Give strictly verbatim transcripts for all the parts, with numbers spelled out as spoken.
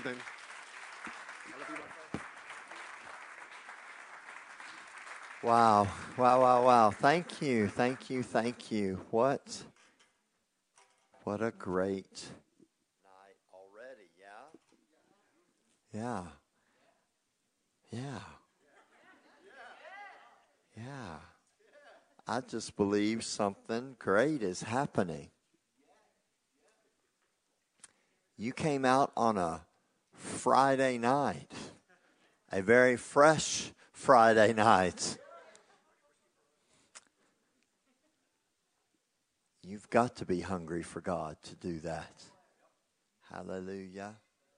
Nathan. Wow, wow, wow, wow. Thank you, thank you, thank you. What, what a great night already, yeah? Yeah. Yeah. Yeah. I just believe something great is happening. You came out on a Friday night, a very fresh Friday night. You've got to be hungry for God to do that. Hallelujah.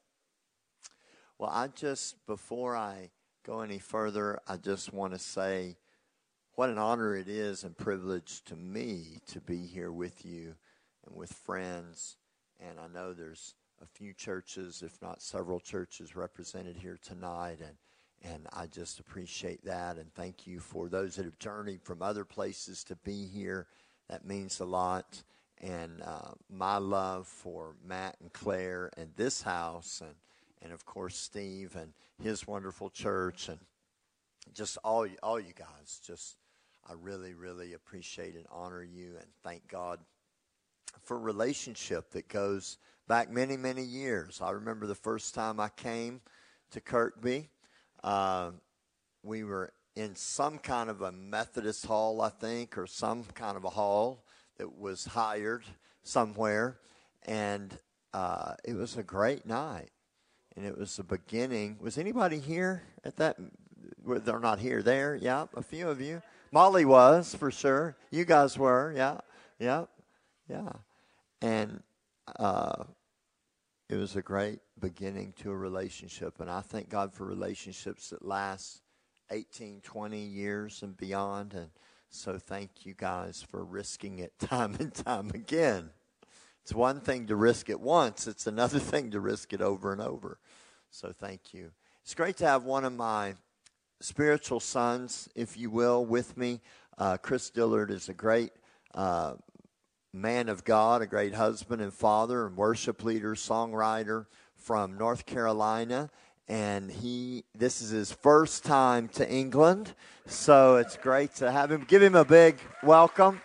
Well, I just, before I go any further, I just want to say what an honor it is and privilege to me to be here with you and with friends. And I know there's a few churches, if not several churches, represented here tonight. And, and I just appreciate that. And thank you for those that have journeyed from other places to be here. That means a lot. And uh, my love for Matt and Claire and this house and, and of course, Steve and his wonderful church and just all you, all you guys. Just I really, really appreciate and honor you and thank God for a relationship that goes back many, many years. I remember the first time I came to Kirkby. Uh, we were in some kind of a Methodist hall, I think, or some kind of a hall that was hired somewhere. And uh, it was a great night. And it was the beginning. Was anybody here at that? They're not here. There, yeah, a few of you. Molly was, for sure. You guys were, yeah, yeah, yeah. And uh, it was a great beginning to a relationship. And I thank God for relationships that last eighteen, twenty years and beyond. And so thank you guys for risking it time and time again. It's one thing to risk it once. It's another thing to risk it over and over. So thank you. It's great to have one of my spiritual sons, if you will, with me. Uh, Chris Dillard is a great uh, man of God, a great husband and father and worship leader, songwriter from North Carolina. And he, this is his first time to England, so it's great to have him. Give him a big welcome.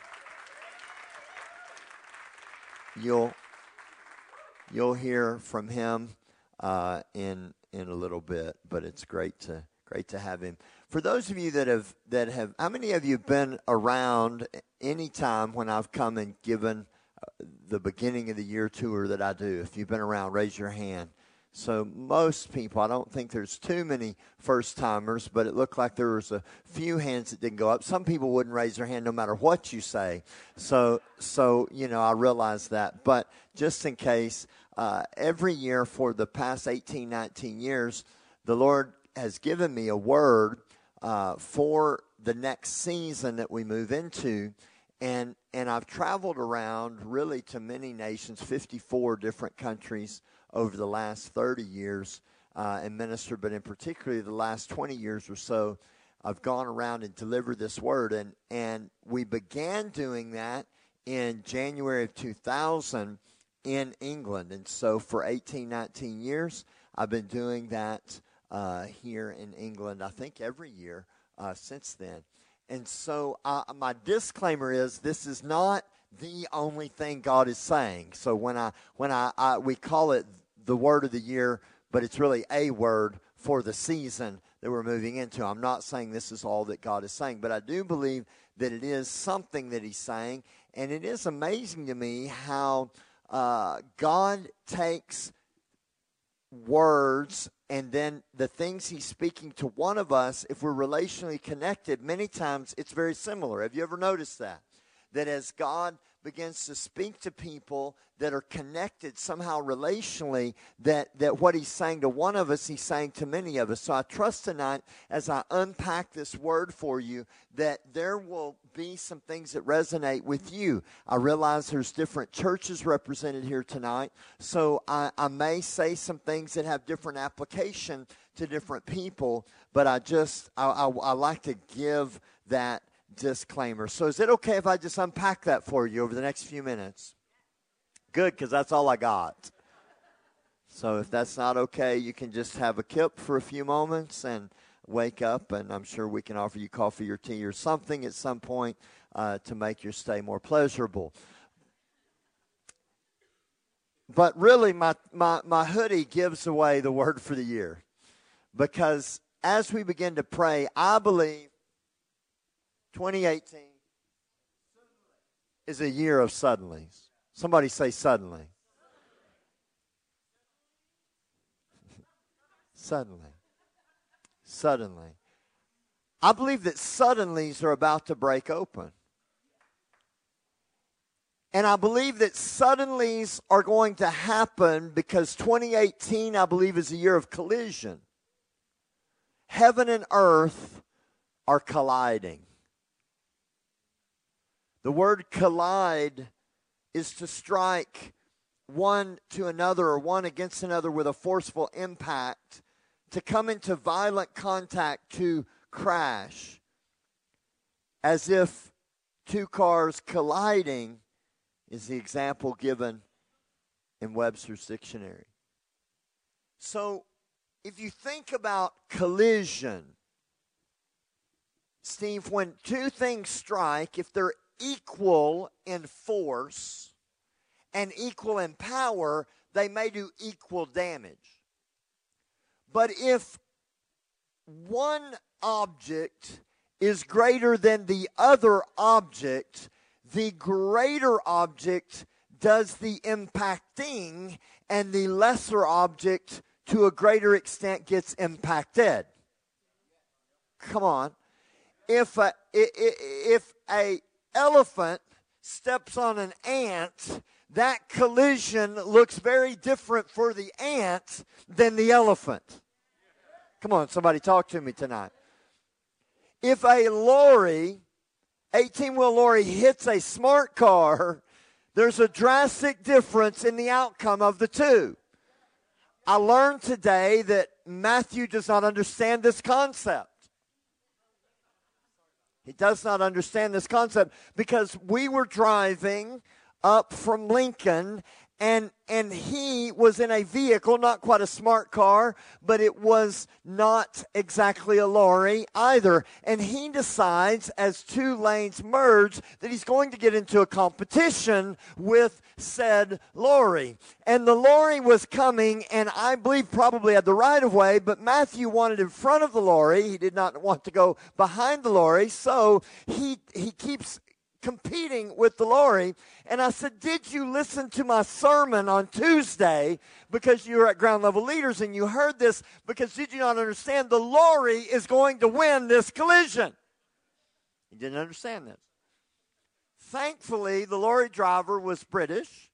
You'll you'll hear from him uh, in in a little bit, but it's great to great to have him. For those of you that have that have, how many of you have been around any time when I've come and given the beginning of the year tour that I do? If you've been around, raise your hand. So most people, I don't think there's too many first-timers, but it looked like there was a few hands that didn't go up. Some people wouldn't raise their hand no matter what you say. So, so you know, I realize that. But just in case, uh, every year for the past eighteen, nineteen years, the Lord has given me a word uh, for the next season that we move into. And, and I've traveled around really to many nations, fifty-four different countries, over the last thirty years uh, and ministered, but in particularly the last twenty years or so, I've gone around and delivered this word. And, and we began doing that in January of two thousand in England. And so for eighteen, nineteen years, I've been doing that uh, here in England, I think every year uh, since then. And so uh, my disclaimer is this is not the only thing God is saying. So when I when I, I we call it the word of the year, but it's really a word for the season that we're moving into. I'm not saying this is all that God is saying, but I do believe that it is something that he's saying. And it is amazing to me how uh, God takes words and then the things he's speaking to one of us, if we're relationally connected, many times it's very similar. Have you ever noticed that? That as God begins to speak to people that are connected somehow relationally, that, that what he's saying to one of us, he's saying to many of us. So I trust tonight, as I unpack this word for you, that there will be some things that resonate with you. I realize there's different churches represented here tonight, so I, I may say some things that have different application to different people, but I just, I, I, I like to give that disclaimer. So is it okay if I just unpack that for you over the next few minutes? Good, because that's all I got. So if that's not okay, you can just have a kip for a few moments and wake up, and I'm sure we can offer you coffee or tea or something at some point uh, to make your stay more pleasurable. But really, my, my, my hoodie gives away the word for the year, because as we begin to pray, I believe twenty eighteen is a year of suddenlies. Somebody say suddenly. Suddenly. Suddenly. I believe that suddenlies are about to break open. And I believe that suddenlies are going to happen because twenty eighteen, I believe, is a year of collision. Heaven and earth are colliding. The word collide is to strike one to another or one against another with a forceful impact, to come into violent contact, to crash, as if two cars colliding is the example given in Webster's dictionary. So if you think about collision, Steve, when two things strike, if they're equal in force and equal in power, they may do equal damage. But if one object is greater than the other object, the greater object does the impacting, and the lesser object, to a greater extent, gets impacted. Come on. If a, if a elephant steps on an ant, that collision looks very different for the ant than the elephant. Come on, somebody talk to me tonight. If a lorry, eighteen-wheel lorry, hits a smart car, there's a drastic difference in the outcome of the two. I learned today that Matthew does not understand this concept. He does not understand this concept because we were driving up from Lincoln, and and he was in a vehicle, not quite a smart car, but it was not exactly a lorry either. And he decides, as two lanes merge, that he's going to get into a competition with said lorry. And the lorry was coming, and I believe probably had the right of way, but Matthew wanted in front of the lorry. He did not want to go behind the lorry, so he he keeps competing with the lorry. And I said, did you listen to my sermon on Tuesday? Because you were at Ground Level Leaders and you heard this. Because did you not understand the lorry is going to win this collision? He didn't understand this. Thankfully, the lorry driver was British.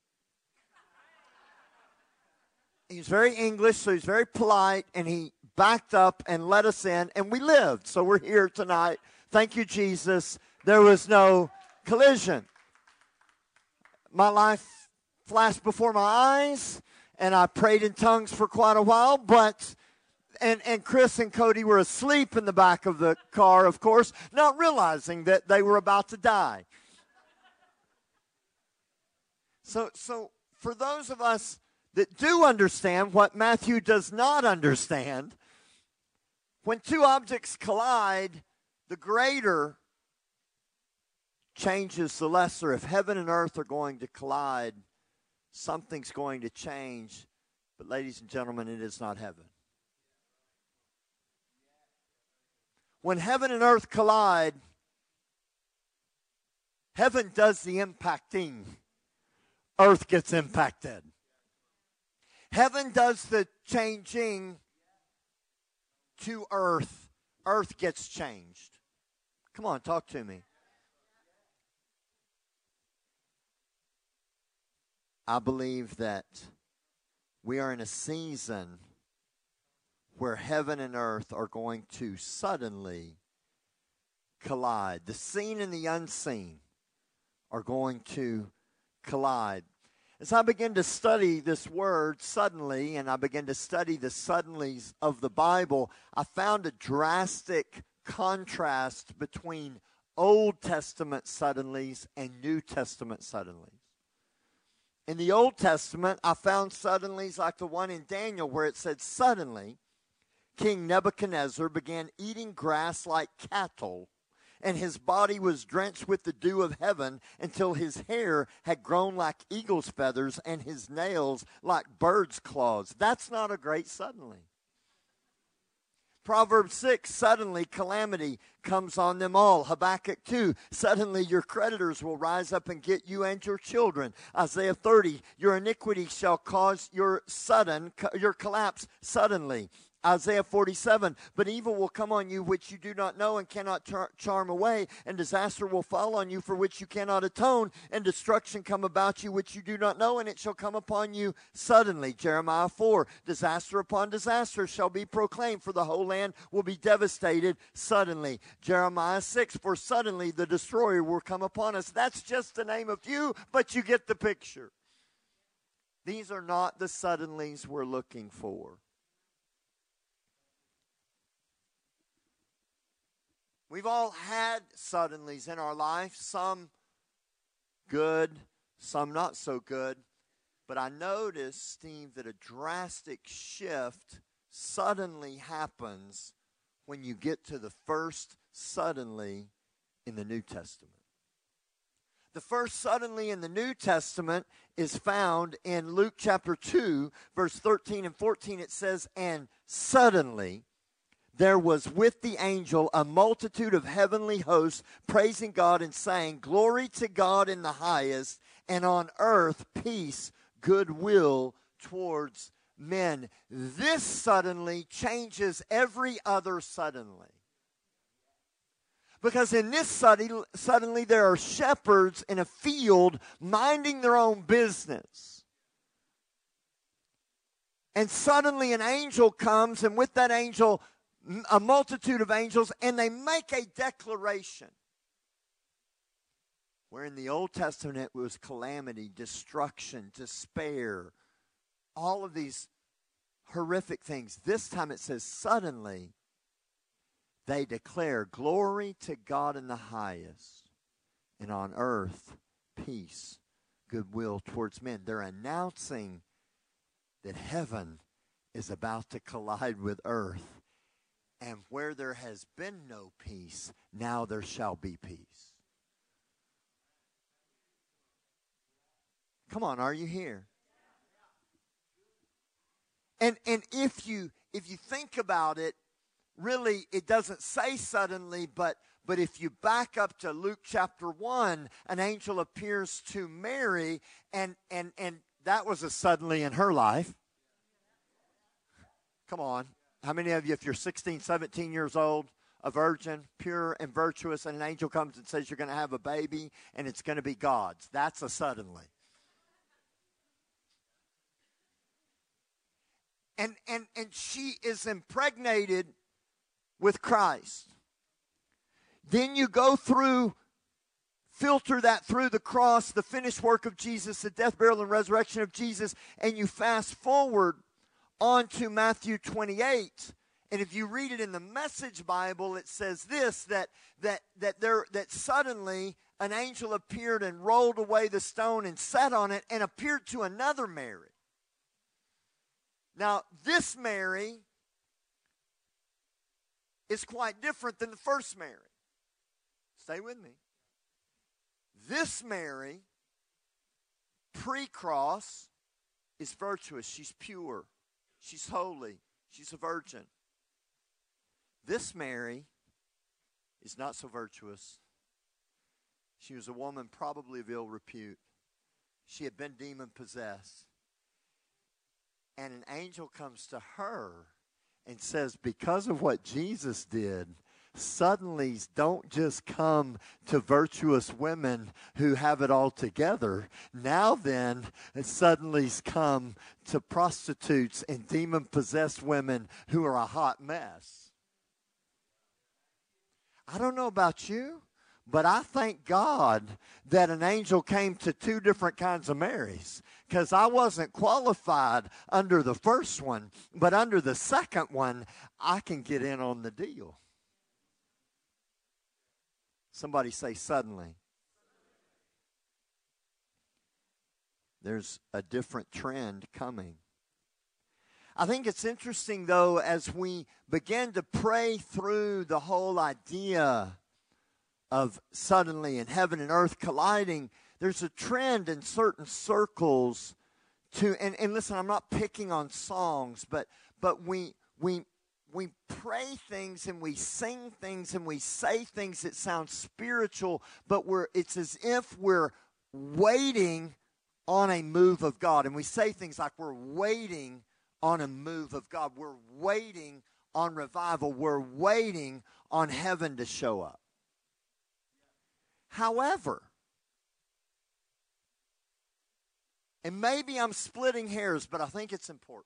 He's very English, so he's very polite, and he backed up and let us in, and we lived. So we're here tonight. Thank you, Jesus. There was no collision. My life flashed before my eyes, and I prayed in tongues for quite a while, but and, and Chris and Cody were asleep in the back of the car, of course, not realizing that they were about to die. So, so for those of us that do understand what Matthew does not understand, when two objects collide, the greater changes the lesser. If heaven and earth are going to collide, something's going to change. But ladies and gentlemen, it is not heaven. When heaven and earth collide, heaven does the impacting. Earth gets impacted. Heaven does the changing to earth. Earth gets changed. Come on, talk to me. I believe that we are in a season where heaven and earth are going to suddenly collide. The seen and the unseen are going to collide. As I begin to study this word suddenly, and I begin to study the suddenlies of the Bible, I found a drastic contrast between Old Testament suddenlies and New Testament suddenlies. In the Old Testament, I found suddenlies like the one in Daniel where it said, suddenly, King Nebuchadnezzar began eating grass like cattle, and his body was drenched with the dew of heaven until his hair had grown like eagle's feathers and his nails like bird's claws. That's not a great suddenly. Proverbs six, suddenly calamity comes on them all. Habakkuk two, suddenly your creditors will rise up and get you and your children. Isaiah thirty, your iniquity shall cause your sudden, your collapse suddenly. Isaiah forty-seven, but evil will come on you which you do not know and cannot char- charm away, and disaster will fall on you for which you cannot atone, and destruction come about you which you do not know, and it shall come upon you suddenly. Jeremiah four, disaster upon disaster shall be proclaimed, for the whole land will be devastated suddenly. Jeremiah six, for suddenly the destroyer will come upon us. That's just to name a few, but you get the picture. These are not the suddenlies we're looking for. We've all had suddenlies in our life, some good, some not so good. But I noticed, Steve, that a drastic shift suddenly happens when you get to the first suddenly in the New Testament. The first suddenly in the New Testament is found in Luke chapter two, verse thirteen and fourteen. It says, and suddenly there was with the angel a multitude of heavenly hosts praising God and saying, glory to God in the highest, and on earth peace, goodwill towards men. This suddenly changes every other suddenly. Because in this suddenly, suddenly there are shepherds in a field minding their own business. And suddenly an angel comes, and with that angel a multitude of angels, and they make a declaration. Where in the Old Testament it was calamity, destruction, despair, all of these horrific things. This time it says suddenly they declare glory to God in the highest, and on earth peace, goodwill towards men. They're announcing that heaven is about to collide with earth. And where there has been no peace, now there shall be peace. Come on, are you here? And and if you if you think about it, really it doesn't say suddenly, but but if you back up to Luke chapter one, an angel appears to Mary, and and and that was a suddenly in her life. Come on. How many of you, if you're sixteen, seventeen years old, a virgin, pure and virtuous, and an angel comes and says you're going to have a baby and it's going to be God's? That's a suddenly. And, and, and she is impregnated with Christ. Then you go through, filter that through the cross, the finished work of Jesus, the death, burial, and resurrection of Jesus, and you fast forward on to Matthew twenty-eight, and if you read it in the Message Bible, it says this, that that that there that suddenly an angel appeared and rolled away the stone and sat on it and appeared to another Mary. Now, this Mary is quite different than the first Mary. Stay with me. This Mary, pre-cross, is virtuous. She's pure. She's holy. She's a virgin. This Mary is not so virtuous. She was a woman probably of ill repute. She had been demon-possessed. And an angel comes to her and says, because of what Jesus did, suddenlies don't just come to virtuous women who have it all together. Now then, suddenlies come to prostitutes and demon-possessed women who are a hot mess. I don't know about you, but I thank God that an angel came to two different kinds of Marys, because I wasn't qualified under the first one, but under the second one, I can get in on the deal. Somebody say suddenly. There's a different trend coming. I think it's interesting, though, as we begin to pray through the whole idea of suddenly and heaven and earth colliding, there's a trend in certain circles to, and, and listen, I'm not picking on songs, but but we we we pray things and we sing things and we say things that sound spiritual, but we're it's as if we're waiting on a move of God. And we say things like we're waiting on a move of God. We're waiting on revival. We're waiting on heaven to show up. However, and maybe I'm splitting hairs, but I think it's important.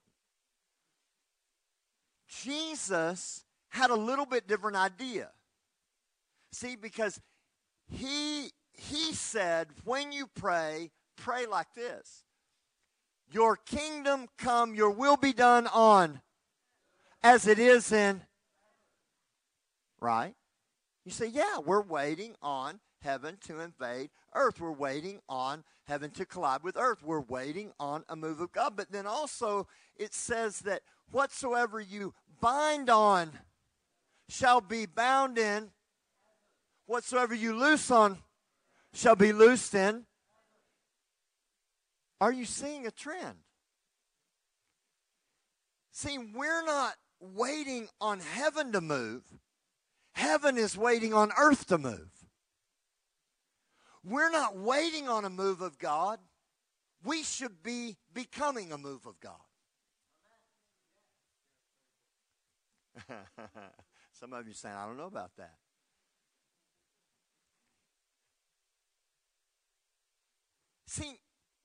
Jesus had a little bit different idea. See, because he he said, when you pray, pray like this. Your kingdom come, your will be done on as it is in, right? You say, yeah, we're waiting on heaven to invade earth. We're waiting on heaven to collide with earth. We're waiting on a move of God. But then also it says that whatsoever you bind on shall be bound in. Whatsoever you loose on shall be loosed in. Are you seeing a trend? See, we're not waiting on heaven to move. Heaven is waiting on earth to move. We're not waiting on a move of God. We should be becoming a move of God. Some of you are saying, I don't know about that. See,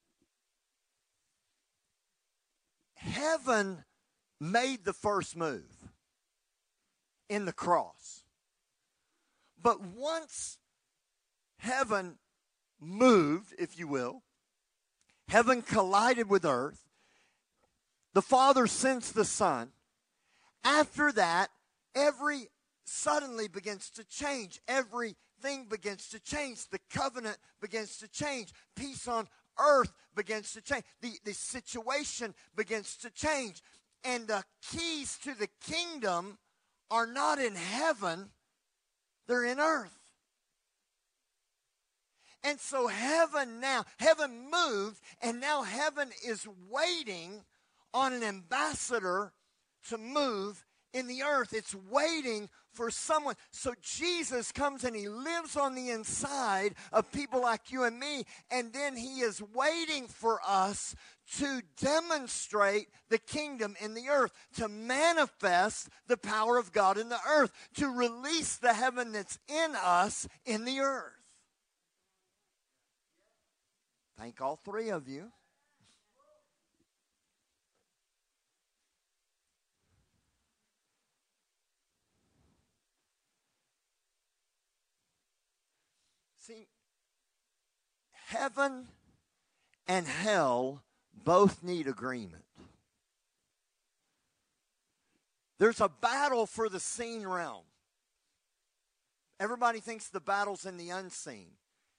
heaven made the first move in the cross. But once heaven moved, if you will, heaven collided with earth, the Father sends the Son. After that, every suddenly begins to change. Everything begins to change. The covenant begins to change. Peace on earth begins to change. The, the situation begins to change. And the keys to the kingdom are not in heaven, they're in earth. And so heaven now, heaven moved, and now heaven is waiting on an ambassador to move in the earth. It's waiting for someone. So Jesus comes and he lives on the inside of people like you and me, and then he is waiting for us to demonstrate the kingdom in the earth, to manifest the power of God in the earth, to release the heaven that's in us in the earth. Thank all three of you. See, heaven and hell both need agreement. There's a battle for the seen realm. Everybody thinks the battle's in the unseen.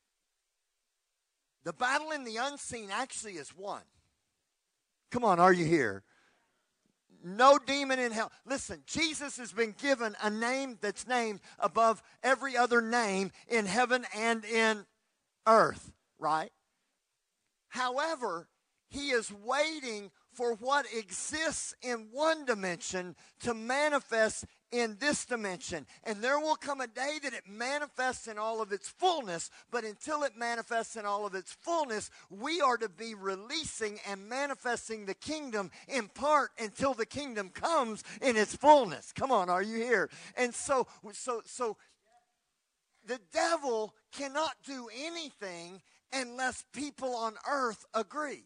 The battle in the unseen actually is won. Come on, are you here? No demon in hell. Listen, Jesus has been given a name that's named above every other name in heaven and in earth, right? However, he is waiting for what exists in one dimension to manifest in this dimension. And there will come a day that it manifests in all of its fullness, but until it manifests in all of its fullness, we are to be releasing and manifesting the kingdom in part until the kingdom comes in its fullness. Come on, are you here? And so, so, so the devil cannot do anything unless people on earth agree.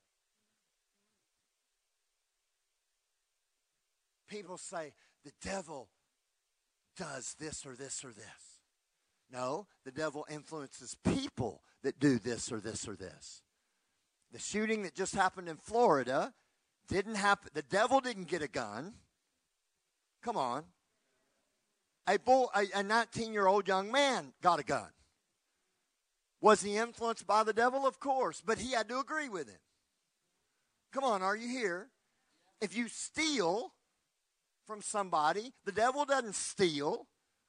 People say, the devil does this or this or this. No, the devil influences people that do this or this or this. The shooting that just happened in Florida didn't happen. The devil didn't get a gun. Come on. A boy, a nineteen-year-old young man got a gun. Was he influenced by the devil? Of course, but he had to agree with him. Come on, are you here? If you steal from somebody, the devil doesn't steal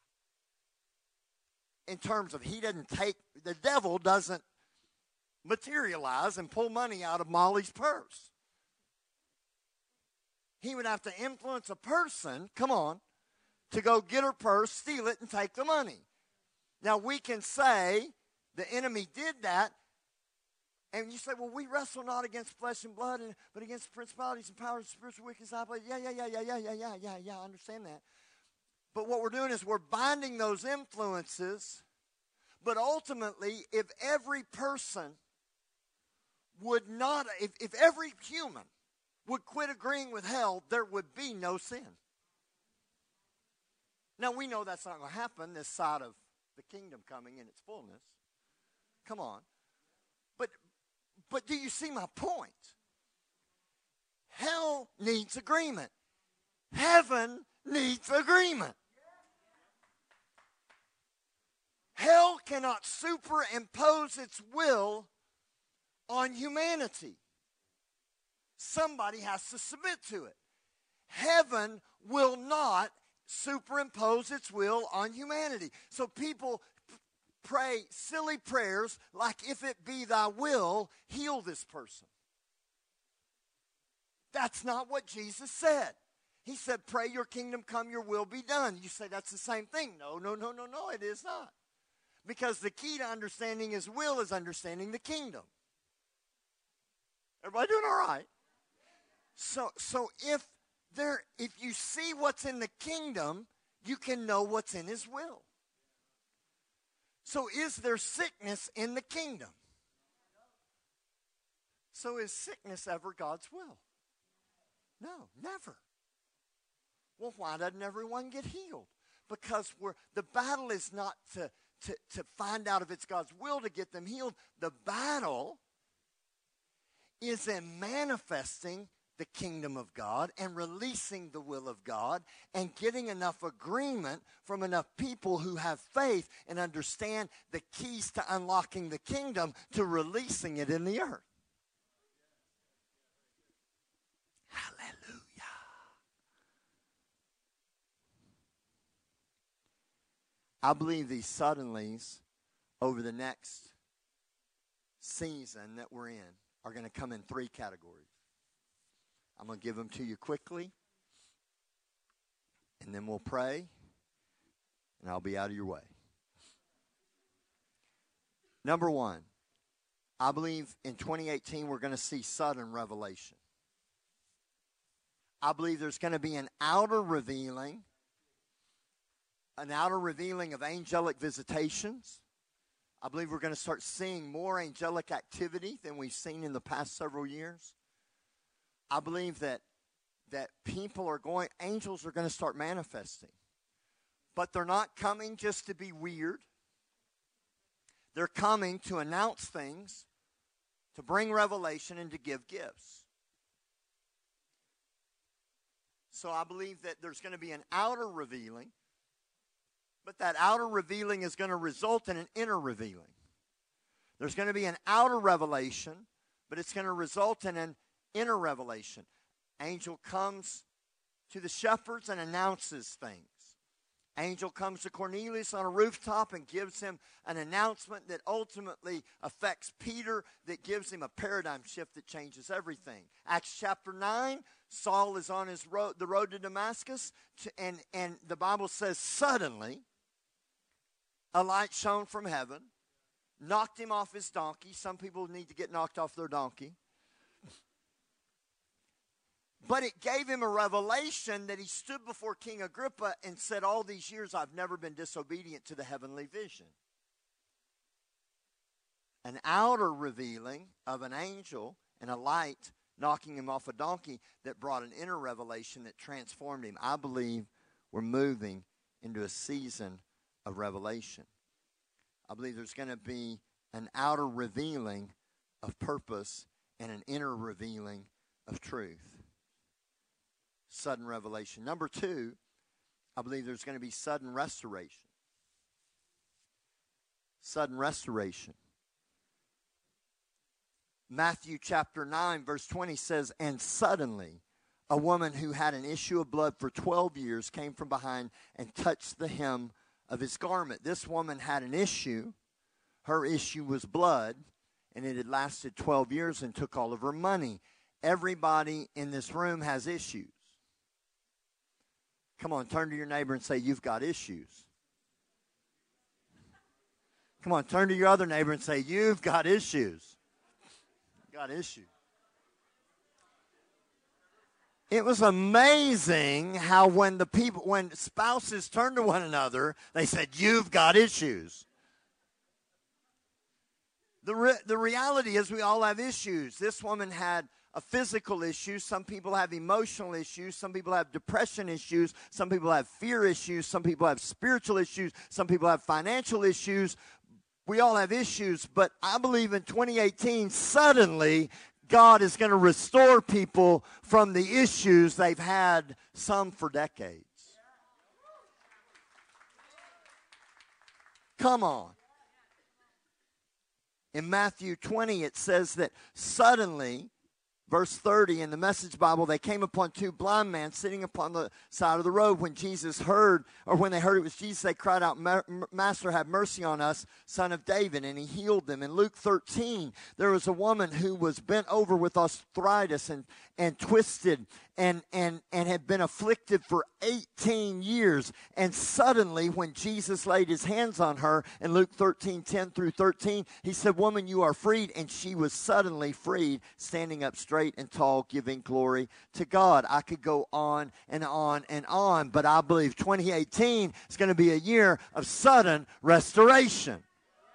in terms of he doesn't take, the devil doesn't materialize and pull money out of Molly's purse. He would have to influence a person, come on, to go get her purse, steal it, and take the money. Now, we can say the enemy did that, and you say, well, we wrestle not against flesh and blood, and, but against principalities and powers, spiritual wickedness. Yeah, yeah, yeah, yeah, yeah, yeah, yeah, yeah, yeah, I understand that. But what we're doing is we're binding those influences, but ultimately, if every person would not, if, if every human would quit agreeing with hell, there would be no sin. Now, we know that's not going to happen this side of the kingdom coming in its fullness. Come on. But, but do you see my point? Hell needs agreement. Heaven needs agreement. Hell cannot superimpose its will on humanity. Somebody has to submit to it. Heaven will not superimpose its will on humanity. So people p- pray silly prayers like, if it be thy will, heal this person. That's not what Jesus said. He said, pray your kingdom come, your will be done. You say that's the same thing. No, no, no, no, no, it is not. Because the key to understanding his will is understanding the kingdom. Everybody doing all right? So, so if there, if you see what's in the kingdom, you can know what's in his will. So is there sickness in the kingdom? So is sickness ever God's will? No, never. Well, why doesn't everyone get healed? Because we're, the battle is not to, to, to find out if it's God's will to get them healed. The battle is in manifesting the kingdom of God and releasing the will of God and getting enough agreement from enough people who have faith and understand the keys to unlocking the kingdom to releasing it in the earth. Hallelujah. I believe these suddenlies over the next season that we're in are going to come in three categories. I'm going to give them to you quickly, and then we'll pray, and I'll be out of your way. Number one, I believe in twenty eighteen we're going to see sudden revelation. I believe there's going to be an outer revealing, an outer revealing of angelic visitations. I believe we're going to start seeing more angelic activity than we've seen in the past several years. I believe that that people are going, angels are going to start manifesting. But they're not coming just to be weird. They're coming to announce things, to bring revelation, and to give gifts. So I believe that there's going to be an outer revealing, but that outer revealing is going to result in an inner revealing. There's going to be an outer revelation, but it's going to result in an inner revelation. Angel comes to the shepherds and announces things. Angel comes to Cornelius on a rooftop and gives him an announcement that ultimately affects Peter, that gives him a paradigm shift that changes everything. Acts chapter nine, Saul is on his road, the road to Damascus, to, and, and the Bible says suddenly a light shone from heaven, knocked him off his donkey. Some people need to get knocked off their donkey. But it gave him a revelation that he stood before King Agrippa and said, all these years I've never been disobedient to the heavenly vision. An outer revealing of an angel and a light knocking him off a donkey that brought an inner revelation that transformed him. I believe we're moving into a season of revelation. I believe there's going to be an outer revealing of purpose and an inner revealing of truth. Sudden revelation. Number two, I believe there's going to be sudden restoration. Sudden restoration. Matthew chapter nine, verse twenty says, and suddenly a woman who had an issue of blood for twelve years came from behind and touched the hem of his garment. This woman had an issue. Her issue was blood, and it had lasted twelve years and took all of her money. Everybody in this room has issues. Come on, turn to your neighbor and say, you've got issues. Come on, turn to your other neighbor and say, you've got issues. You've got issues. It was amazing how when the people, when spouses turned to one another, they said, you've got issues. The, re- the reality is we all have issues. This woman had a physical issue. Some people have emotional issues. Some people have depression issues. Some people have fear issues. Some people have spiritual issues. Some people have financial issues. We all have issues, but I believe in twenty eighteen, suddenly God is going to restore people from the issues they've had, some for decades. Come on. In Matthew twenty, it says that suddenly, verse thirty in the Message Bible, they came upon two blind men sitting upon the side of the road. When Jesus heard, or when they heard it was Jesus, they cried out, Master, have mercy on us, Son of David, and he healed them. In Luke thirteen, there was a woman who was bent over with arthritis and, and twisted and, and, and had been afflicted for eighteen years. And suddenly, when Jesus laid his hands on her, in Luke thirteen, ten through thirteen, he said, woman, you are freed. And she was suddenly freed, standing up straight and tall, giving glory to God. I could go on and on and on, but I believe twenty eighteen is going to be a year of sudden restoration.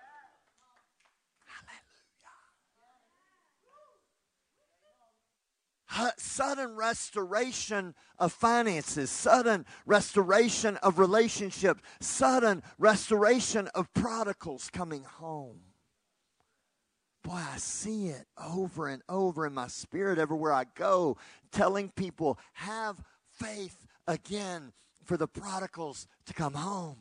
Sudden restoration of finances, sudden restoration of relationships, sudden restoration of prodigals coming home. Boy, I see it over and over in my spirit everywhere I go, telling people, have faith again for the prodigals to come home.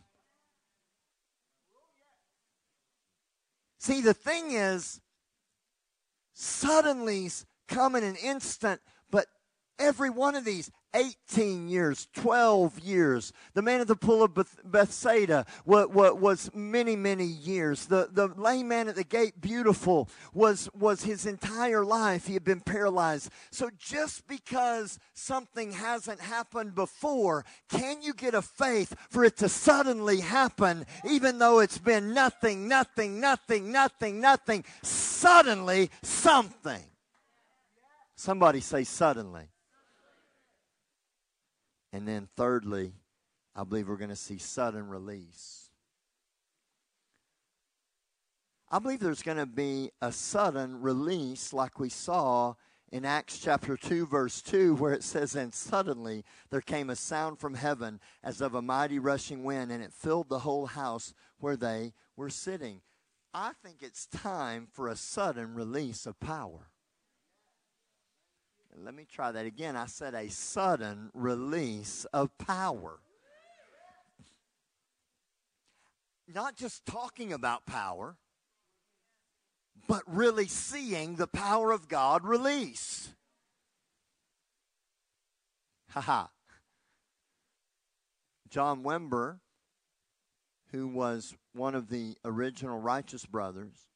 See, the thing is, suddenlies come in an instant, but every one of these, eighteen years, twelve years. The man at the pool of Beth- Bethsaida was, was many, many years. The, the lame man at the gate, beautiful, was, was his entire life. He had been paralyzed. So just because something hasn't happened before, can you get a faith for it to suddenly happen, even though it's been nothing, nothing, nothing, nothing, nothing, suddenly something? Somebody say suddenly. And then thirdly, I believe we're going to see sudden release. I believe there's going to be a sudden release like we saw in Acts chapter two, verse two, where it says, and suddenly there came a sound from heaven as of a mighty rushing wind, and it filled the whole house where they were sitting. I think it's time for a sudden release of power. Let me try that again. I said a sudden release of power. Not just talking about power, but really seeing the power of God release. Ha ha. John Wimber, who was one of the original Righteous Brothers,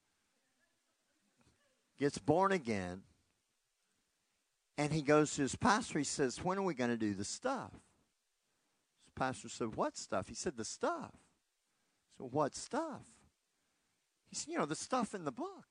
gets born again. And he goes to his pastor. He says, when are we going to do the stuff? His pastor said, what stuff? He said, the stuff. So what stuff? He said, you know, the stuff in the book.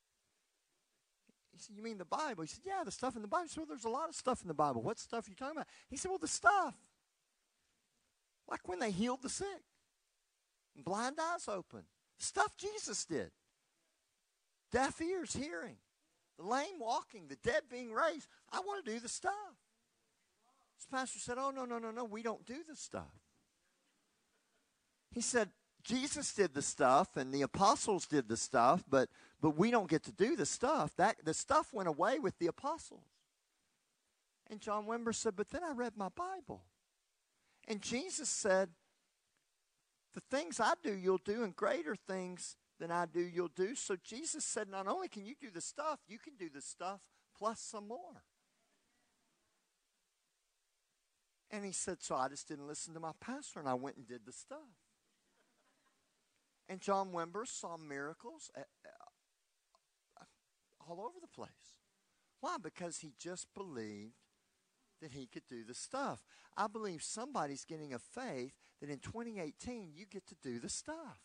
He said, you mean the Bible? He said, yeah, the stuff in the Bible. He said, well, there's a lot of stuff in the Bible. What stuff are you talking about? He said, well, the stuff. Like when they healed the sick. And blind eyes opened. Stuff Jesus did. Deaf ears hearing. The lame walking, the dead being raised. I want to do the stuff. His pastor said, oh, no, no, no, no, we don't do the stuff. He said, Jesus did the stuff and the apostles did the stuff, but but we don't get to do the stuff. That the stuff went away with the apostles. And John Wimber said, but then I read my Bible. And Jesus said, the things I do, you'll do, and greater things than I do, you'll do. So Jesus said, not only can you do the stuff, you can do the stuff plus some more. And he said, so I just didn't listen to my pastor, and I went and did the stuff. And John Wimber saw miracles all over the place. Why? Because he just believed that he could do the stuff. I believe somebody's getting a faith that in twenty eighteen you get to do the stuff.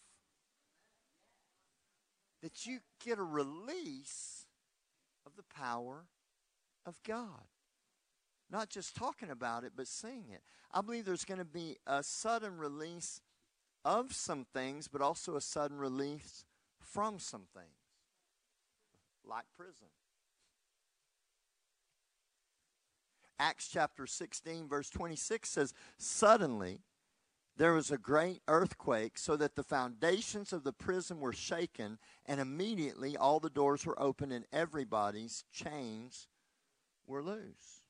That you get a release of the power of God. Not just talking about it, but seeing it. I believe there's going to be a sudden release of some things, but also a sudden release from some things. Like prison. Acts chapter sixteen, verse twenty-six says, suddenly there was a great earthquake, so that the foundations of the prison were shaken, and immediately all the doors were opened and everybody's chains were loose.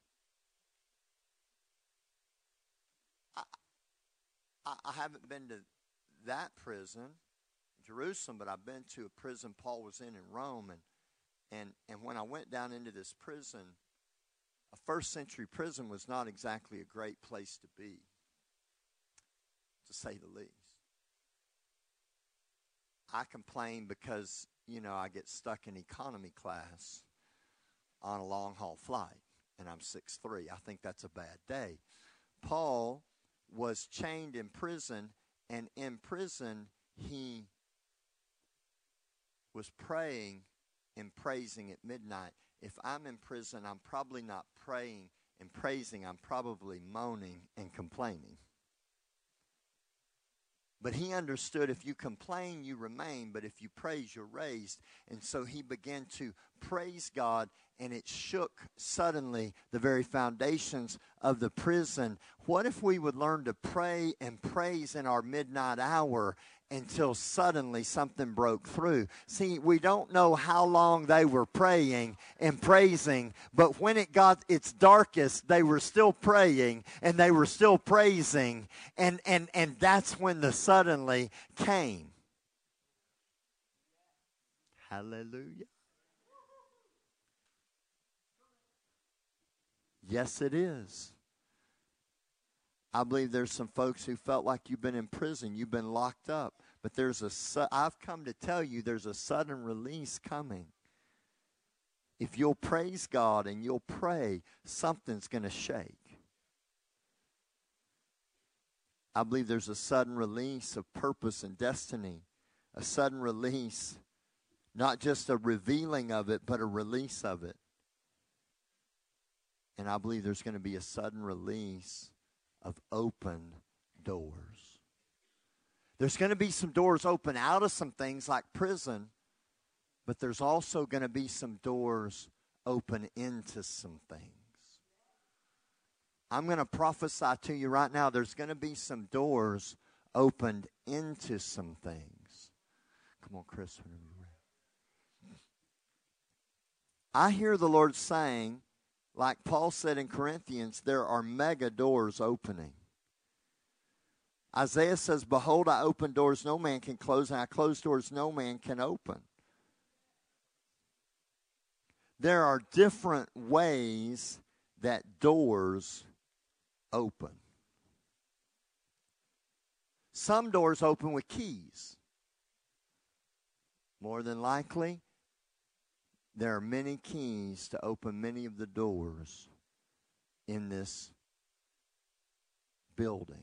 I, I, I haven't been to that prison, Jerusalem, but I've been to a prison Paul was in in Rome, and and and when I went down into this prison, a first century prison was not exactly a great place to be, to say the least. I complain because, you know, I get stuck in economy class on a long haul flight, and I'm six foot three. I think that's a bad day. Paul was chained in prison, and in prison he was praying and praising at midnight. If I'm in prison, I'm probably not praying and praising. I'm probably moaning and complaining. But he understood if you complain, you remain. But if you praise, you're raised. And so he began to praise God, and it shook suddenly the very foundations of the prison. What if we would learn to pray and praise in our midnight hour until suddenly something broke through? See, we don't know how long they were praying and praising, but when it got its darkest, they were still praying and they were still praising, and, and, and that's when the suddenly came. Hallelujah. Yes, it is. I believe there's some folks who felt like you've been in prison, you've been locked up, but there's a su- I've come to tell you there's a sudden release coming. If you'll praise God and you'll pray, something's going to shake. I believe there's a sudden release of purpose and destiny, a sudden release, not just a revealing of it, but a release of it. And I believe there's going to be a sudden release of open doors. There's going to be some doors open out of some things like prison, but there's also going to be some doors open into some things. I'm going to prophesy to you right now, there's going to be some doors opened into some things. Come on, Chris. Whenever you're ready. I hear the Lord saying, like Paul said in Corinthians, there are mega doors opening. Isaiah says, behold, I open doors no man can close, and I close doors no man can open. There are different ways that doors open. Some doors open with keys. More than likely, there are many keys to open many of the doors in this building.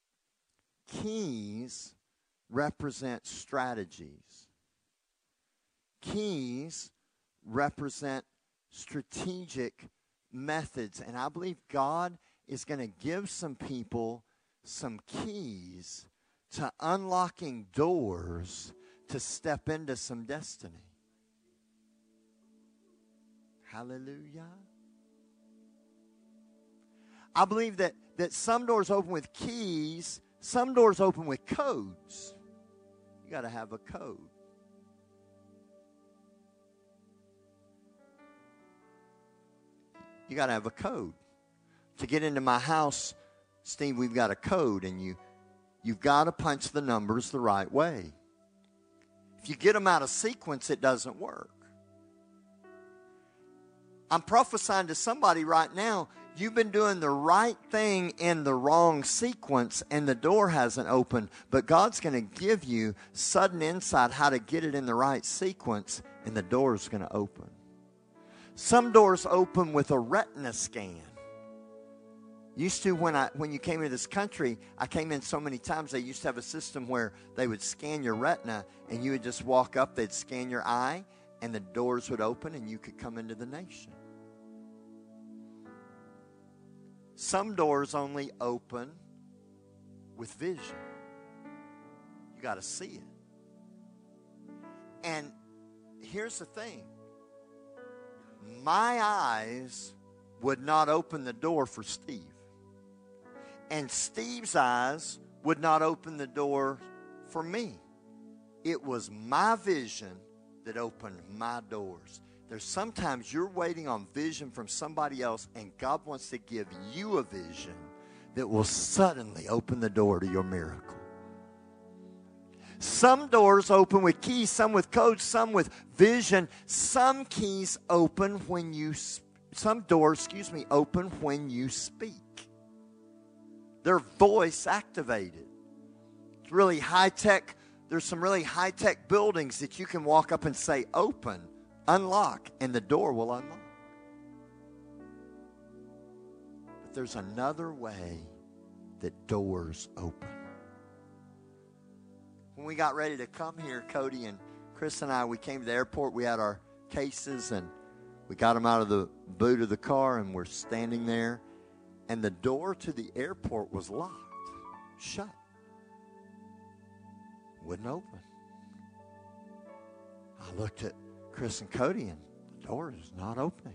Keys represent strategies. Keys represent strategic methods. And I believe God is going to give some people some keys to unlocking doors to step into some destiny. Hallelujah. I believe that, that some doors open with keys, some doors open with codes. You got to have a code. You got to have a code. To get into my house, Steve, we've got a code, and you, you've got to punch the numbers the right way. If If you get them out of sequence, it doesn't work. I'm prophesying to somebody right now. You've been doing the right thing in the wrong sequence and the door hasn't opened. But God's going to give you sudden insight how to get it in the right sequence and the door's going to open. Some doors open with a retina scan. Used to, when I when you came into this country, I came in so many times, they used to have a system where they would scan your retina and you would just walk up, they'd scan your eye, and the doors would open and you could come into the nation. Some doors only open with vision. You got to see it. And here's the thing. My eyes would not open the door for Steve. And Steve's eyes would not open the door for me. It was my vision that opened my doors. There's sometimes you're waiting on vision from somebody else, and God wants to give you a vision that will suddenly open the door to your miracle. Some doors open with keys, some with codes, some with vision. Some keys open when you, some doors, excuse me, open when you speak. They're voice activated. It's really high tech. There's some really high tech buildings that you can walk up and say, open, unlock, and the door will unlock. But there's another way that doors open. When we got ready to come here, Cody and Chris and I, we came to the airport. We had our cases, and we got them out of the boot of the car, and we're standing there. And the door to the airport was locked, shut. Wouldn't open. I looked at Chris and Cody, and the door is not opening.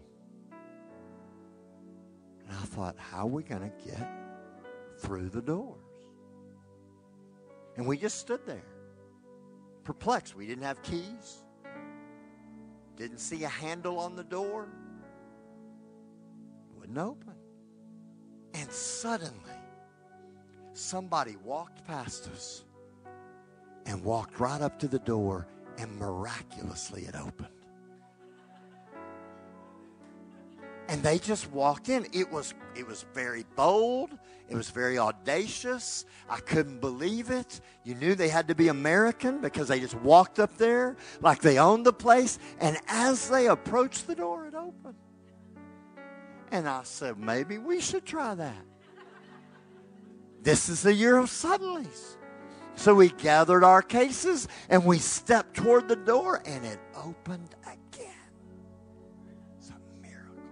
And I thought, how are we going to get through the doors? And we just stood there, perplexed. We didn't have keys. Didn't see a handle on the door. Wouldn't open. And suddenly, somebody walked past us and walked right up to the door, and miraculously it opened. And they just walked in. It was, it was very bold. It was very audacious. I couldn't believe it. You knew they had to be American because they just walked up there like they owned the place. And as they approached the door, it opened. And I said, maybe we should try that. This is the year of suddenlies. So we gathered our cases and we stepped toward the door, and it opened again. It's a miracle.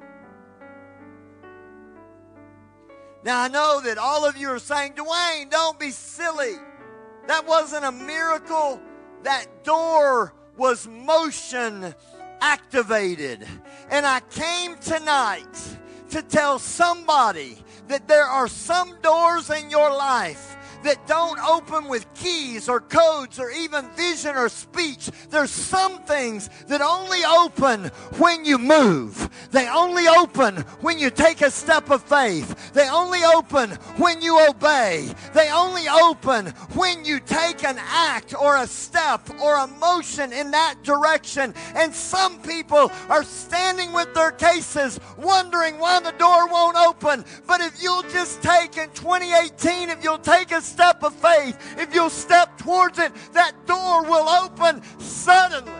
Now I know that all of you are saying, Dwayne, don't be silly. That wasn't a miracle. That door was motion activated. And I came tonight to tell somebody that there are some doors in your life that don't open with keys or codes or even vision or speech. There's some things that only open when you move. They only open when you take a step of faith. They only open when you obey. They only open when you take an act or a step or a motion in that direction. And some people are standing with their cases wondering why the door won't open. But if you'll just take in twenty eighteen, if you'll take a step of faith, if you'll step towards it, that door will open suddenly.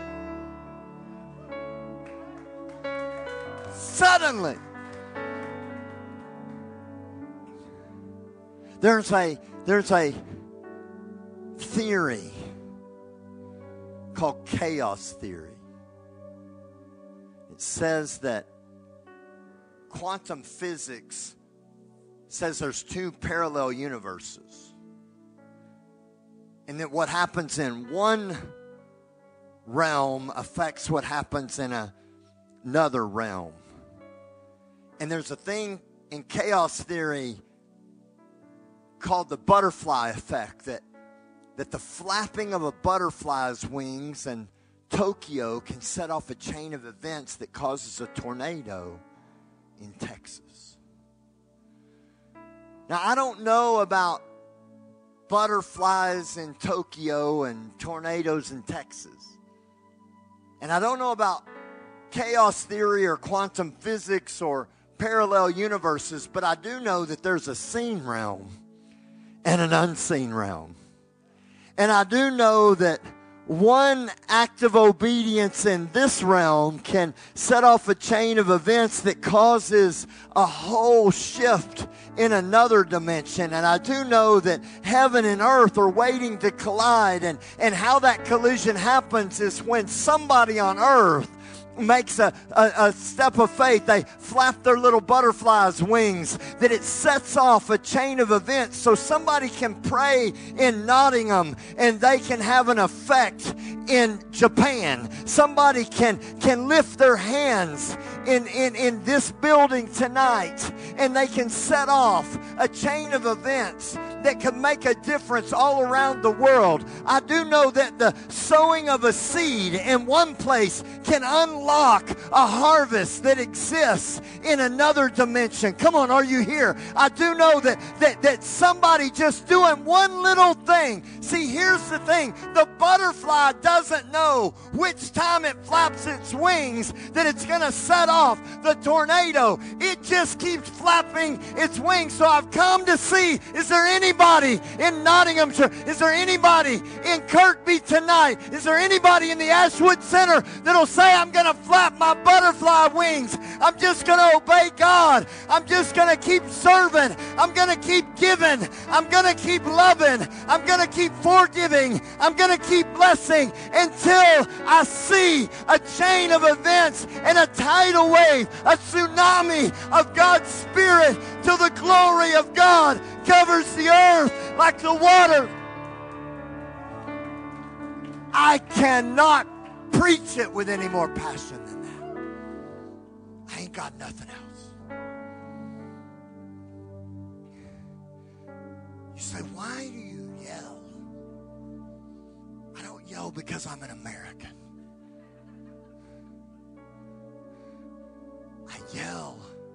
Suddenly. There's a there's a theory called chaos theory. It says that quantum physics says there's two parallel universes. And that what happens in one realm affects what happens in a, another realm. And there's a thing in chaos theory called the butterfly effect, that, that the flapping of a butterfly's wings in Tokyo can set off a chain of events that causes a tornado in Texas. Now, I don't know about butterflies in Tokyo and tornadoes in Texas. And I don't know about chaos theory or quantum physics or parallel universes, but I do know that there's a seen realm and an unseen realm. And I do know that one act of obedience in this realm can set off a chain of events that causes a whole shift in another dimension. And I do know that heaven and earth are waiting to collide. And, and how that collision happens is when somebody on earth makes a, a, a step of faith. They flap their little butterfly's wings, that it sets off a chain of events so somebody can pray in Nottingham and they can have an effect in Japan. Somebody can can lift their hands in, in, in this building tonight and they can set off a chain of events that can make a difference all around the world. I do know that the sowing of a seed in one place can unlock a harvest that exists in another dimension. Come on, are you here? I do know that, that, that somebody just doing one little thing. See, here's the thing. The butterfly doesn't know which time it flaps its wings that it's going to set off the tornado. It just keeps flapping its wings. So I've come to see, is there any Anybody in Nottinghamshire? Is there anybody in Kirkby tonight? Is there anybody in the Ashwood Center that'll say, I'm going to flap my butterfly wings. I'm just going to obey God. I'm just going to keep serving. I'm going to keep giving. I'm going to keep loving. I'm going to keep forgiving. I'm going to keep blessing until I see a chain of events and a tidal wave, a tsunami of God's Spirit till the glory of God covers the earth like the water. I cannot preach it with any more passion than that. I ain't got nothing else. You say, why do you yell? I don't yell because I'm an American. I yell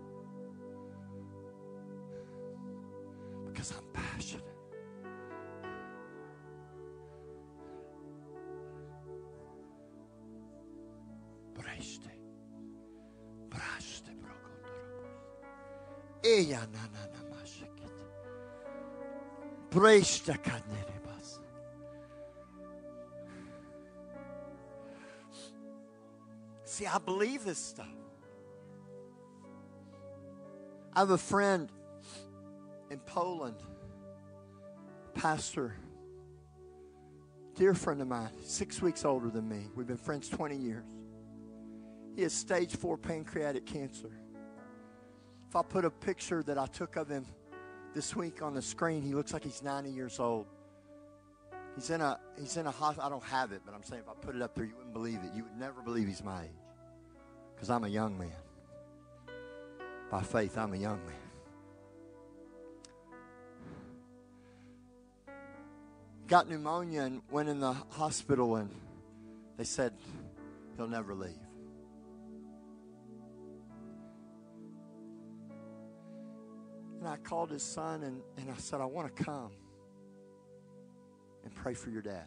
because I'm passionate. Breste. Braste brokondorobos. Eya na na na mashikit. Breste kanerebas. See, I believe this stuff. I have a friend in Poland, pastor, dear friend of mine, six weeks older than me. We've been friends twenty years. He has stage four pancreatic cancer. If I put a picture that I took of him this week on the screen, he looks like he's ninety years old. He's in a he's in a hospital. I don't have it, but I'm saying if I put it up there, you wouldn't believe it. You would never believe he's my age, because I'm a young man. By faith, I'm a young man. Got pneumonia and went in the hospital, and they said he'll never leave. And I called his son, and, and I said, I want to come and pray for your dad.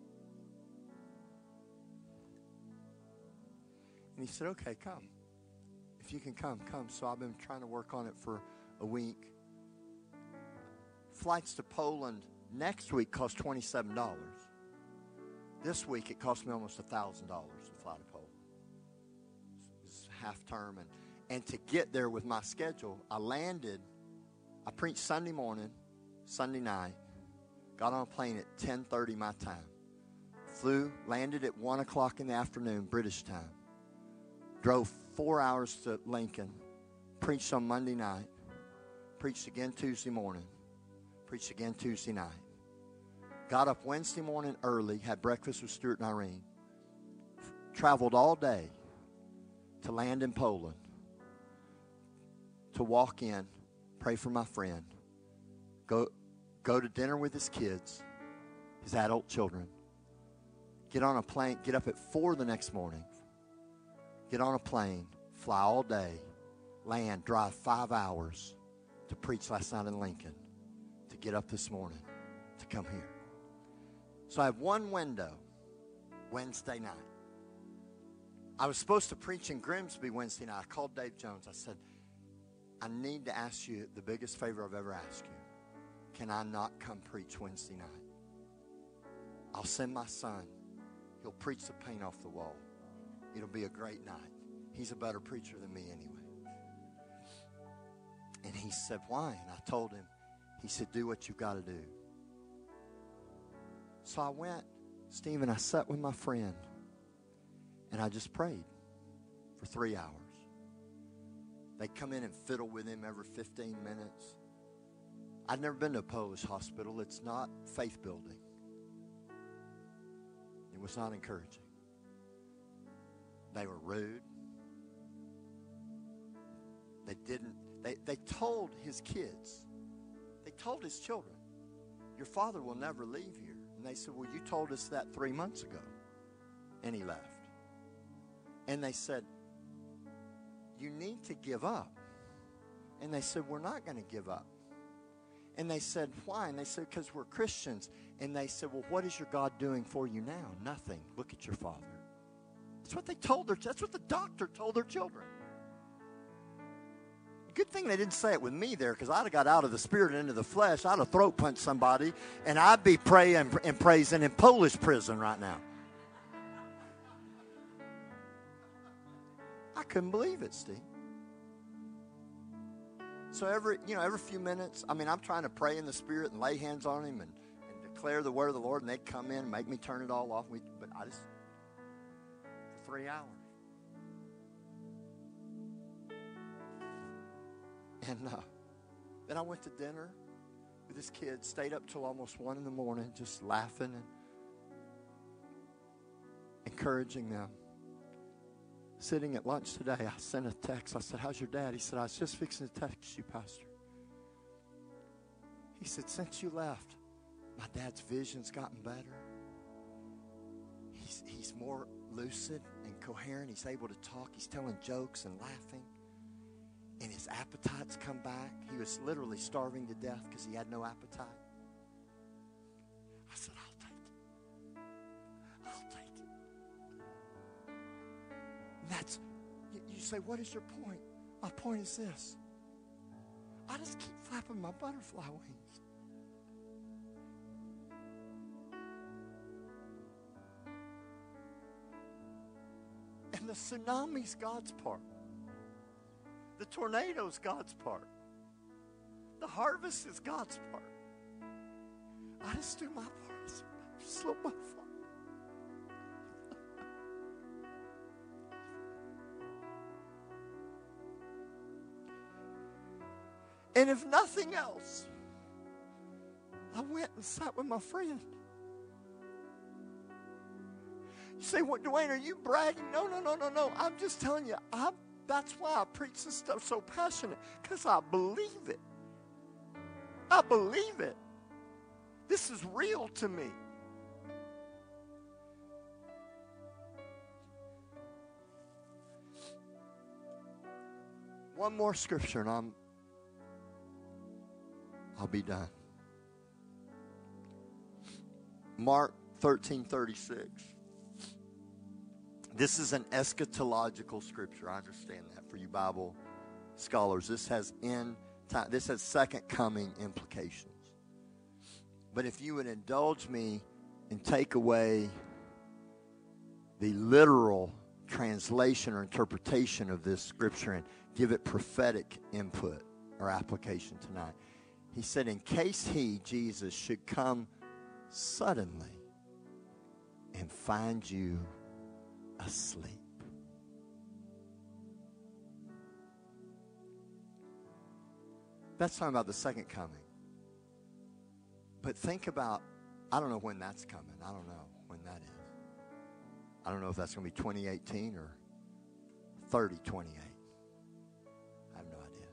And he said, okay, come. If you can come, come. So I've been trying to work on it for a week. Flights to Poland next week cost twenty-seven dollars. This week it cost me almost one thousand dollars to fly to Poland. It's half term. And, and to get there with my schedule, I landed, I preached Sunday morning, Sunday night, got on a plane at ten thirty my time. Flew, landed at one o'clock in the afternoon, British time. Drove four hours to Lincoln, preached on Monday night, preached again Tuesday morning, preached again Tuesday night. Got up Wednesday morning early, had breakfast with Stuart and Irene, traveled all day to land in Poland, to walk in, pray for my friend, go, go to dinner with his kids, his adult children, get on a plane, get up at four the next morning, get on a plane, fly all day, land, drive five hours to preach last night in Lincoln, to get up this morning, to to come here. So I have one window, Wednesday night. I was supposed to preach in Grimsby Wednesday night. I called Dave Jones. I said, I need to ask you the biggest favor I've ever asked you. Can I not come preach Wednesday night? I'll send my son. He'll preach the paint off the wall. It'll be a great night. He's a better preacher than me anyway. And he said, why? And I told him, he said, do what you've got to do. So I went, Stephen, I sat with my friend, and I just prayed for three hours. They come in and fiddle with him every fifteen minutes. I'd never been to a Polish hospital. It's not faith building. It was not encouraging. They were rude. They didn't, they, they told his kids, they told his children, your father will never leave here. And they said, well, you told us that three months ago. And he left. And they said, you need to give up. And they said, we're not going to give up. And they said, why? And they said, because we're Christians. And they said, well, what is your God doing for you now? Nothing. Look at your father. That's what they told their, that's what the doctor told their children. Good thing they didn't say it with me there, because I'd have got out of the spirit and into the flesh. I'd have throat punched somebody, and I'd be praying and praising in Polish prison right now. I couldn't believe it, Steve. So every, you know, every few minutes, I mean, I'm trying to pray in the spirit and lay hands on him and, and declare the word of the Lord, and they'd come in and make me turn it all off. We, but I just, for three hours. And uh, then I went to dinner with his kids, stayed up till almost one in the morning, just laughing and encouraging them. Sitting at lunch today, I sent a text. I said, how's your dad? He said, I was just fixing to text you, Pastor. He said, since you left, my dad's vision's gotten better. He's, he's more lucid and coherent. He's able to talk. He's telling jokes and laughing. And his appetite's come back. He was literally starving to death because he had no appetite. I said, I'll take it. I'll take it. And that's, you, you say, what is your point? My point is this. I just keep flapping my butterfly wings. And the tsunami's God's part. The tornado's God's part. The harvest is God's part. I just do my part. I just slow my phone. And if nothing else, I went and sat with my friend. You say, what, Dwayne, are you bragging? No, no, no, no, no. I'm just telling you, I'm That's why I preach this stuff so passionate, because I believe it. I believe it. This is real to me. One more scripture and I'm, I'll be done. Mark thirteen thirty-six. This is an eschatological scripture. I understand that for you Bible scholars. This has end time, this has second coming implications. But if you would indulge me and take away the literal translation or interpretation of this scripture and give it prophetic input or application tonight. He said, in case he, Jesus, should come suddenly and find you asleep. That's talking about the second coming. But think about, I don't know when that's coming. I don't know when that is. I don't know if that's going to be twenty eighteen or thirty twenty-eight. I have no idea.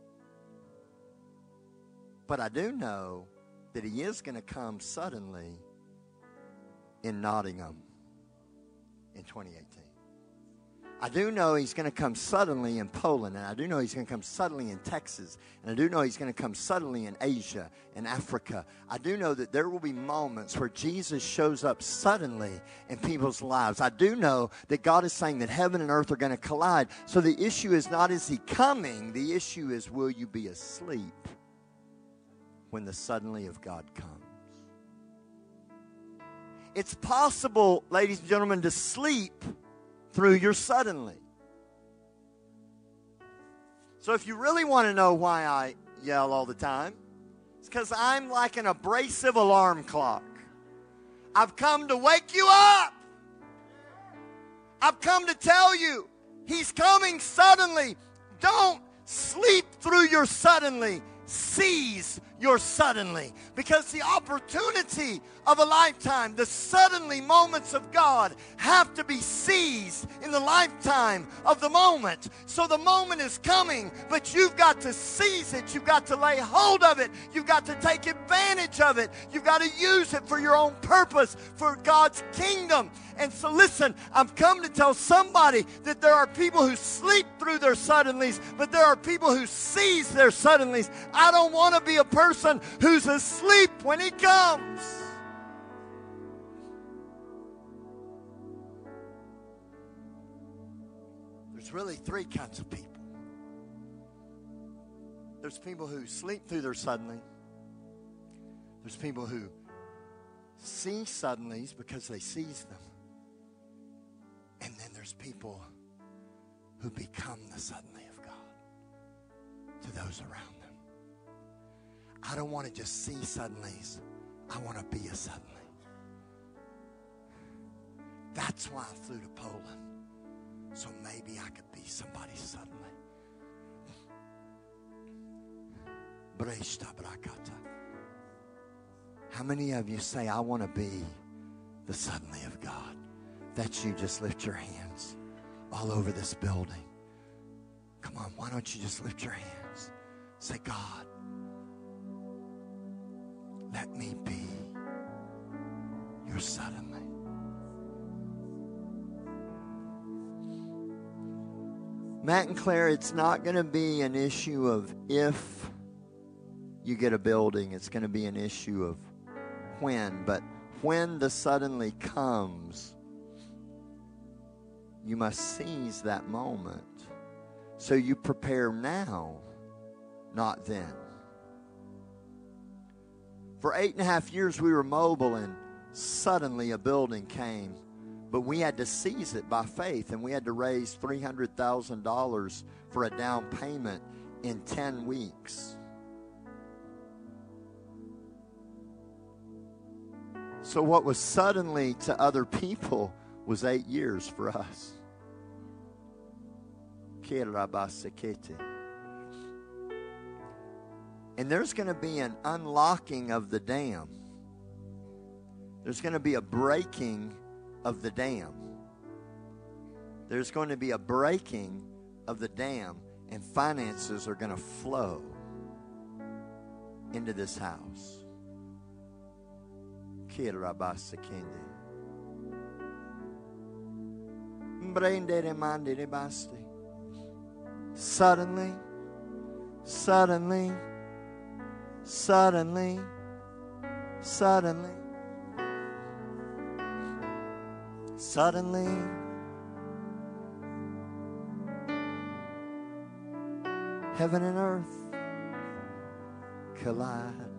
But I do know that he is going to come suddenly in Nottingham in twenty eighteen. I do know he's going to come suddenly in Poland, and I do know he's going to come suddenly in Texas, and I do know he's going to come suddenly in Asia and Africa. I do know that there will be moments where Jesus shows up suddenly in people's lives. I do know that God is saying that heaven and earth are going to collide. So the issue is not, is he coming? The issue is, will you be asleep when the suddenly of God comes? It's possible, ladies and gentlemen, to sleep through your suddenly. So if you really want to know why I yell all the time, it's because I'm like an abrasive alarm clock. I've come to wake you up. I've come to tell you, he's coming suddenly. Don't sleep through your suddenly. Seize your suddenly. Because the opportunity of a lifetime, the suddenly moments of God, have to be seized in the lifetime of the moment. So the moment is coming, but you've got to seize it. You've got to lay hold of it. You've got to take advantage of it. You've got to use it for your own purpose, for God's kingdom. And so listen, I've come to tell somebody that there are people who sleep through their suddenlies, but there are people who seize their suddenlies. I don't want to be a person who's asleep when he comes. There's really three kinds of people. There's people who sleep through their suddenly. There's people who see suddenlies because they seize them. And then there's people who become the suddenly of God to those around them. I don't want to just see suddenlies. I want to be a suddenly. That's why I flew to Poland. So maybe I could be somebody suddenly. How many of you say, I want to be the suddenly of God? That's you. Just lift your hands all over this building. Come on, why don't you just lift your hands? Say, God, let me be your suddenly. Matt and Claire, it's not going to be an issue of if you get a building. It's going to be an issue of when. But when the suddenly comes, you must seize that moment. So you prepare now, not then. For eight and a half years we were mobile, and suddenly a building came. But we had to seize it by faith, and we had to raise three hundred thousand dollars for a down payment in ten weeks. So what was suddenly to other people was eight years for us. And there's going to be an unlocking of the dam. There's going to be a breaking of the dam. There's going to be a breaking of the dam, and finances are going to flow into this house. Suddenly, suddenly, suddenly, suddenly, suddenly, heaven and earth collide.